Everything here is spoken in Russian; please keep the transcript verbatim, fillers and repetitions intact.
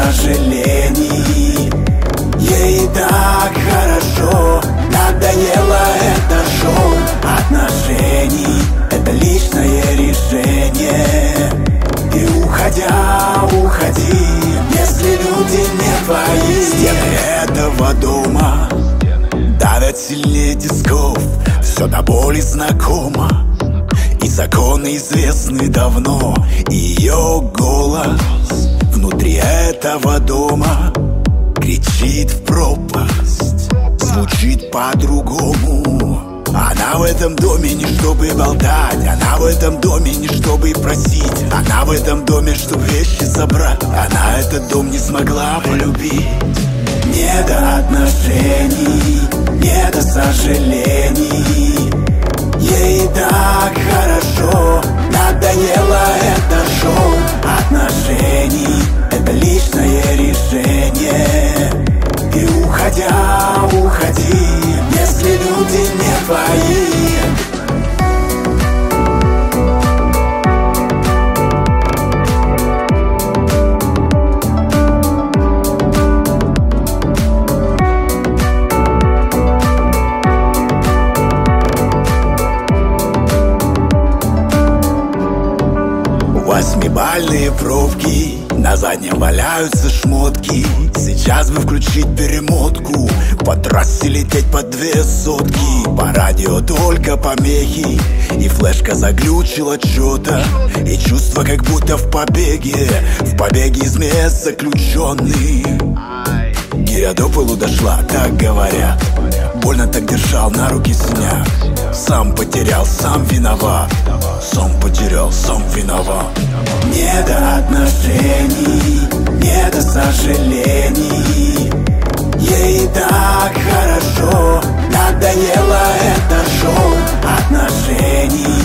сожалений. Ей так хорошо, надоело это шоу отношений. Это личное решение. И уходя, уходи, если люди не твои. Стены этого дома давят сильнее тисков. Все до боли знакомо, и законы известны давно. И ее голос внутри этого дома кричит в пропасть, звучит по-другому. Она в этом доме не чтобы болтать, она в этом доме не чтобы просить, она в этом доме, чтобы вещи забрать. Она этот дом не смогла полюбить. Не до отношений, не до сожалений. Ей так хорошо, надоело это шоу отношений. Это личное решение. И уходя, уходи, если люди не твои. Восьмибальные пробки, на заднем валяются шмотки. Сейчас бы включить перемотку, по трассе лететь по две сотки. По радио только помехи, и флешка заглючила чё-то. И чувство, как будто в побеге, в побеге из мест заключенный. Гиря до полу дошла, так говорят. Больно так держал, на руки сняк. Сам потерял, сам виноват. Сам потерял, сам виноват. Не до отношений, не до сожалений. Ей так хорошо, надоело это шоу отношений.